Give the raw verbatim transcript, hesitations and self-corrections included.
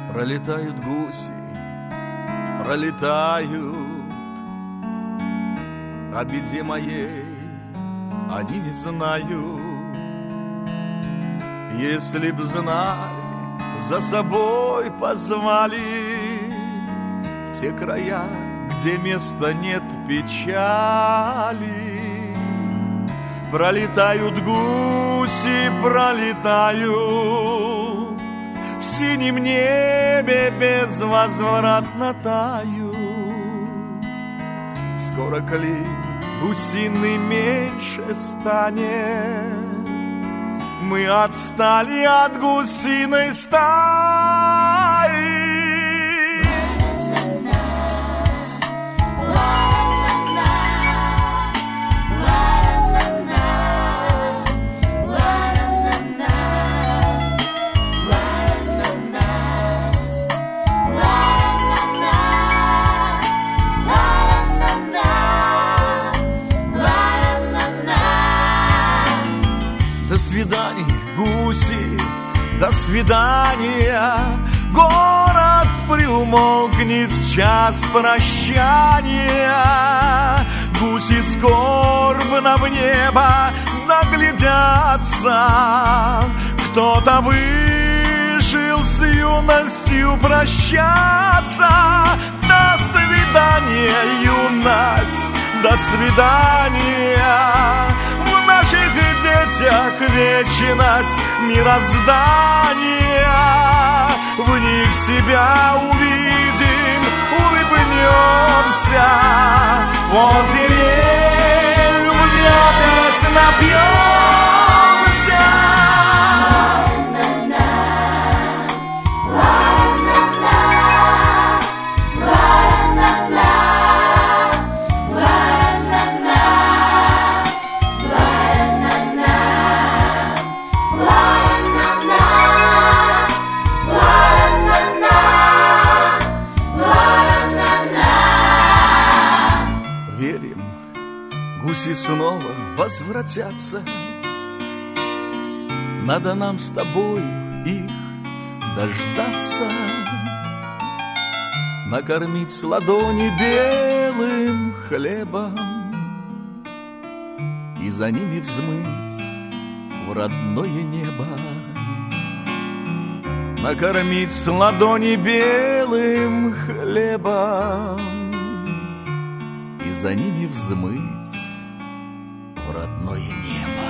Пролетают гуси, пролетают, о беде моей они не знают. Если б знали, за собой позвали в те края, где места нет печали. Пролетают гуси, пролетают, в синем небе безвозвратно тают. Скоро клин гусиный меньше станет, мы отстали от гусиной стаи. До свидания, гуси, до свидания. Город приумолкнет в час прощания. Гуси скорбно в небо заглядятся. Кто-то вышел с юностью прощаться. До свидания, юность, до свидания. В наших детях вечность мироздания. В них себя увидим, улыбнемся. Возле любви опять напьемся. Гуси снова возвратятся. Надо нам с тобой их дождаться. Накормить с ладони белым хлебом и за ними взмыть в родное небо. Накормить с ладони белым хлебом и за ними взмыть в родное небо.